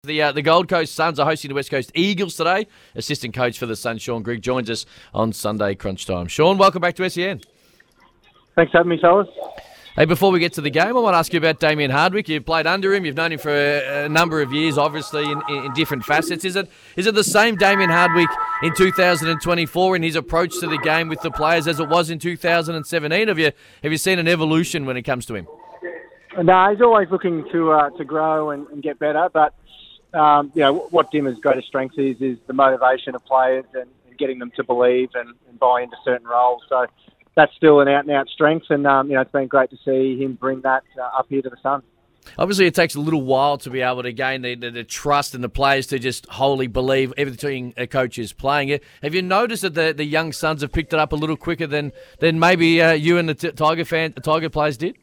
The Gold Coast Suns are hosting the West Coast Eagles today. Assistant coach for the Suns, Sean Grigg, joins us on Sunday Crunch Time. Sean, welcome back to SEN. Thanks for having me, fellas. Hey, before we get to the game, I want to ask you about Damien Hardwick. You've played under him. You've known him for a number of years, obviously, in different facets. Is it the same Damien Hardwick in 2024 in his approach to the game with the players as it was in 2017? Have you seen an evolution when it comes to him? No, he's always looking to grow and get better, but what Dimmer's greatest strength is the motivation of players and getting them to believe and buy into certain roles. So that's still an out-and-out strength, and it's been great to see him bring that up here to the Suns. Obviously, it takes a little while to be able to gain the trust and the players to just wholly believe everything a coach is playing it. Have you noticed that the young Suns have picked it up a little quicker than maybe you and the Tiger players did?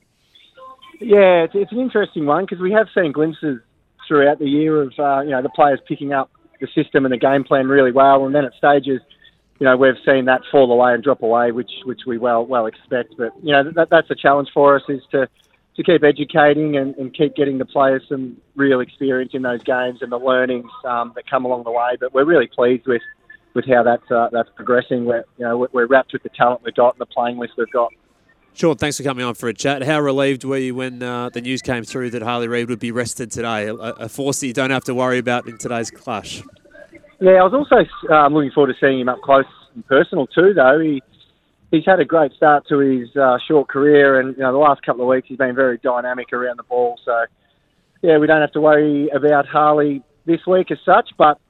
Yeah, it's an interesting one because we have seen glimpses throughout the year of the players picking up the system and the game plan really well, and then at stages, we've seen that fall away and drop away, which we well expect. But that's a challenge for us, is to keep educating and keep getting the players some real experience in those games and the learnings that come along the way. But we're really pleased with how that's progressing. We're wrapped with the talent we've got and the playing list we've got. Sean, thanks for coming on for a chat. How relieved were you when the news came through that Harley Reid would be rested today? A force that you don't have to worry about in today's clash. Yeah, I was also looking forward to seeing him up close and personal too, though. He's had a great start to his short career, and the last couple of weeks he's been very dynamic around the ball. So, yeah, we don't have to worry about Harley this week as such, but,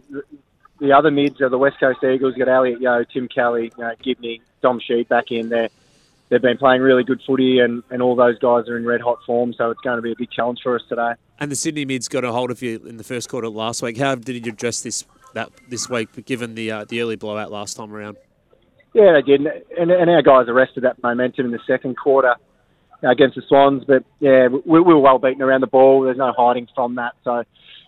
the other mids are the West Coast Eagles. You've got Elliot Yeo, Tim Kelly, Gibney, Dom Sheed back in there. They've been playing really good footy, and all those guys are in red-hot form, so it's going to be a big challenge for us today. And the Sydney mids got a hold of you in the first quarter last week. How did you address this week, given the early blowout last time around? Yeah, they did, and our guys arrested that momentum in the second quarter against the Swans. But, yeah, we were well beaten around the ball. There's no hiding from that. So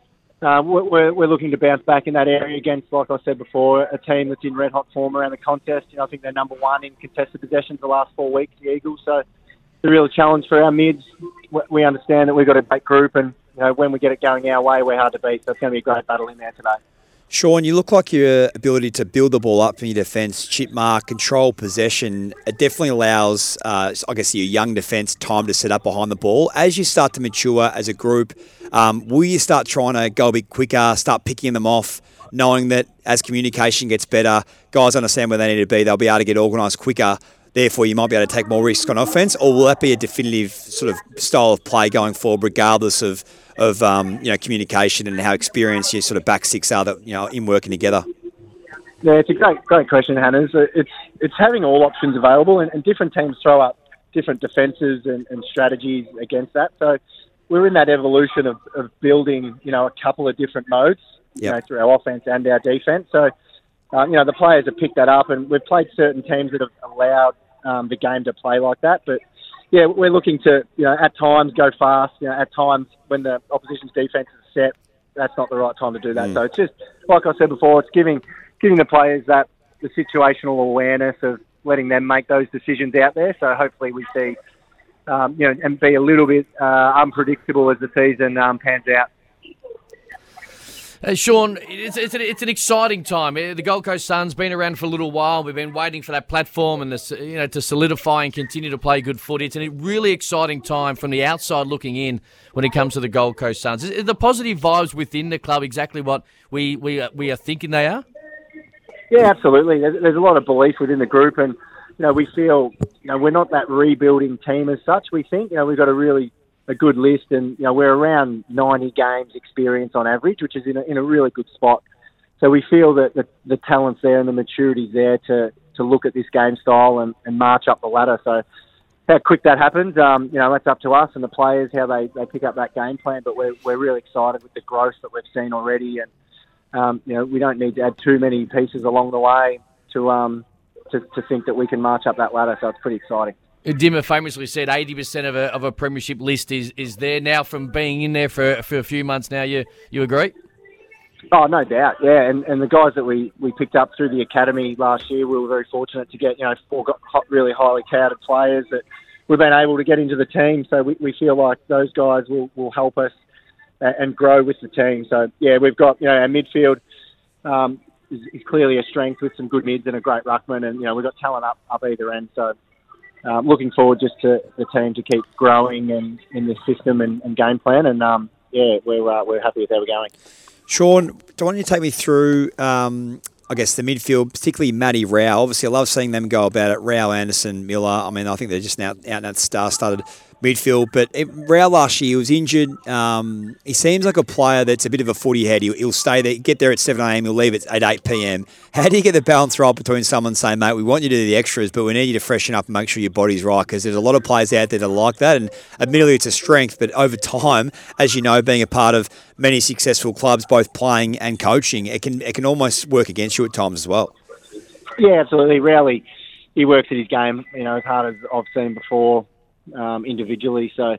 we're looking to bounce back in that area against, like I said before, a team that's in red-hot form around the contest. I think they're number one in contested possessions the last 4 weeks, the Eagles. So it's a real challenge for our mids. We understand that we've got a great group, and when we get it going our way, we're hard to beat. So it's going to be a great battle in there today. Sean, you look like your ability to build the ball up from your defence, chip mark, control possession, it definitely allows, your young defence time to set up behind the ball. As you start to mature as a group, will you start trying to go a bit quicker, start picking them off, knowing that as communication gets better, guys understand where they need to be, they'll be able to get organised quicker, therefore you might be able to take more risks on offence? Or will that be a definitive sort of style of play going forward, regardless of communication and how experienced your sort of back six are that, in working together? Yeah, it's a great question, Hannah. It's having all options available, and different teams throw up different defences and strategies against that. So we're in that evolution of building, a couple of different modes, through our offence and our defence. So, the players have picked that up, and we've played certain teams that have allowed the game to play like that. But yeah, we're looking to, at times go fast. At times when the opposition's defence is set, that's not the right time to do that. So it's just, like I said before, it's giving the players the situational awareness of letting them make those decisions out there. So hopefully we see, and be a little bit unpredictable as the season pans out. Sean, it's an exciting time. The Gold Coast Suns been around for a little while. We've been waiting for that platform and to solidify and continue to play good footy. It's a really exciting time from the outside looking in when it comes to the Gold Coast Suns. Is the positive vibes within the club exactly what we are thinking they are? Yeah, absolutely. There's a lot of belief within the group, and we feel we're not that rebuilding team as such. We think we've got a good list, and we're around 90 games experience on average, which is in a really good spot. So we feel that the talent's there and the maturity's there to look at this game style and march up the ladder. So how quick that happens, that's up to us and the players, how they pick up that game plan. But we're really excited with the growth that we've seen already, and we don't need to add too many pieces along the way to think that we can march up that ladder. So it's pretty exciting. Dimmer famously said 80% of a premiership list is there now from being in there for a few months now. You agree? Oh, no doubt, yeah. And the guys that we picked up through the academy last year, we were very fortunate to get, 4 really highly touted players that we've been able to get into the team. So we feel like those guys will help us and grow with the team. So yeah, we've got our midfield is clearly a strength with some good mids and a great ruckman, and we've got talent up either end. So looking forward just to the team to keep growing and in this system and game plan, and we're happy with how we're going. Sean, why don't you take me through, I guess, the midfield, particularly Matty Rowell. Obviously, I love seeing them go about it. Rowell, Anderson, Miller. I mean, I think they're just out and out star-studded midfield. But Rowell last year was injured. He seems like a player that's a bit of a footy head. He'll stay there, get there at 7 a.m, he'll leave at 8 p.m. How do you get the balance right between someone saying, mate, we want you to do the extras, but we need you to freshen up and make sure your body's right? Because there's a lot of players out there that are like that, and admittedly it's a strength, but over time, as you know, being a part of many successful clubs, both playing and coaching, it can almost work against you at times as well. Yeah, absolutely. Rowley, he works at his game, as hard as I've seen before. Individually, so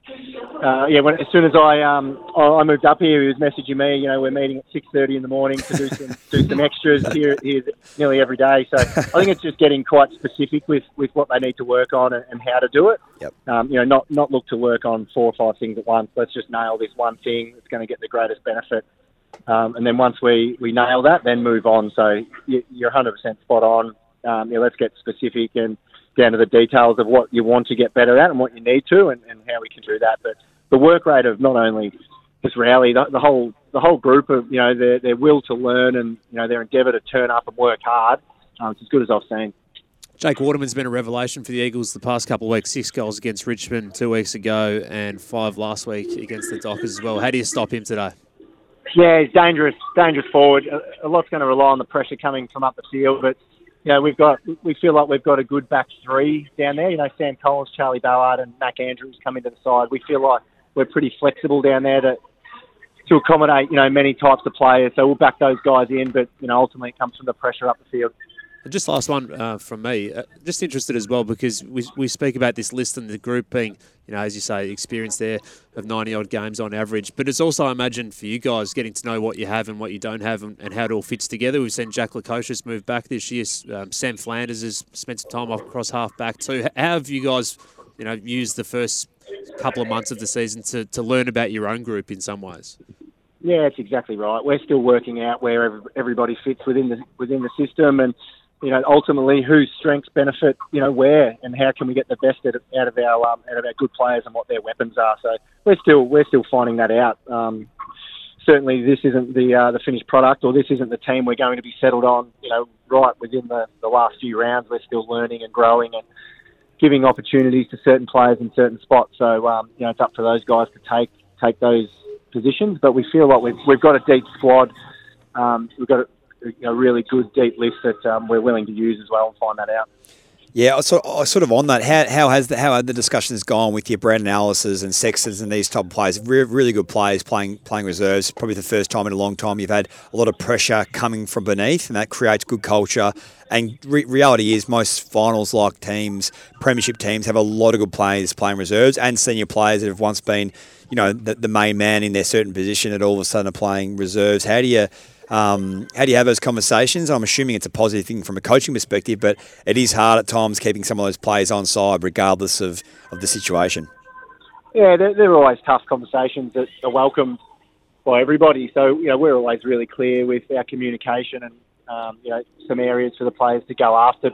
as soon as I moved up here, he was messaging me. We're meeting at 6:30 in the morning to do some extras here nearly every day. So I think it's just getting quite specific with what they need to work on and how to do it. Yep. Not look to work on 4 or 5 things at once. Let's just nail this one thing that's going to get the greatest benefit. And then once we nail that, then move on. So you're 100% spot on. Let's get specific and down to the details of what you want to get better at and what you need to, and how we can do that. But the work rate of not only just Rowley, the whole group of their will to learn and their endeavour to turn up and work hard, it's as good as I've seen. Jake Waterman's been a revelation for the Eagles the past couple of weeks. 6 goals against Richmond 2 weeks ago, and 5 last week against the Dockers as well. How do you stop him today? Yeah, he's dangerous forward. A lot's going to rely on the pressure coming from up the field, but we feel like we've got a good back 3 down there. Sam Collins, Charlie Ballard, and Mac Andrews come into the side. We feel like we're pretty flexible down there to accommodate many types of players. So we'll back those guys in, but ultimately it comes from the pressure up the field. Just last one from me. Just interested as well, because we speak about this list and the group being, as you say, experience there of 90-odd games on average. But it's also, I imagine, for you guys, getting to know what you have and what you don't have and how it all fits together. We've seen Jack Lukosius move back this year. Sam Flanders has spent some time across half-back too. How have you guys, used the first couple of months of the season to learn about your own group in some ways? Yeah, that's exactly right. We're still working out where everybody fits within the system, and ultimately whose strengths benefit, where, and how can we get the best out of our good players and what their weapons are. So we're still finding that out. Certainly, this isn't the finished product, or this isn't the team we're going to be settled on. Right within the last few rounds, we're still learning and growing and giving opportunities to certain players in certain spots. So it's up to those guys to take those positions. But we feel like we've got a deep squad. We've got a really good deep list that we're willing to use as well and find that out. Yeah, sort of on that, how have the discussions gone with your Brandon Alice's and Sextons and these type of players? Really good players playing reserves. Probably the first time in a long time you've had a lot of pressure coming from beneath, and that creates good culture. And reality is most finals-like teams, premiership teams, have a lot of good players playing reserves and senior players that have once been, the main man in their certain position that all of a sudden are playing reserves. How do you have those conversations? I'm assuming it's a positive thing from a coaching perspective, but it is hard at times keeping some of those players on side regardless of the situation. Yeah, they're always tough conversations that are welcomed by everybody. So, we're always really clear with our communication and, some areas for the players to go after.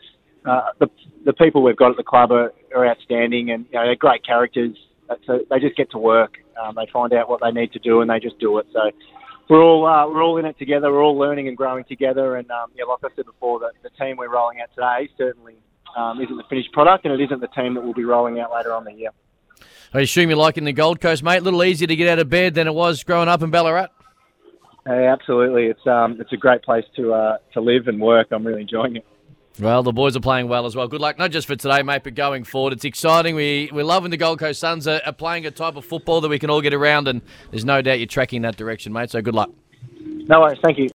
But the people we've got at the club are outstanding, and, they're great characters. So they just get to work. They find out what they need to do and they just do it. So we're all in it together. We're all learning and growing together. And like I said before, the team we're rolling out today certainly isn't the finished product, and it isn't the team that we'll be rolling out later on in the year. I assume you're liking the Gold Coast, mate. A little easier to get out of bed than it was growing up in Ballarat. Hey, absolutely. It's a great place to live and work. I'm really enjoying it. Well, the boys are playing well as well. Good luck, not just for today, mate, but going forward. It's exciting. We're loving the Gold Coast Suns are playing a type of football that we can all get around, and there's no doubt you're tracking that direction, mate, so good luck. No worries. Thank you.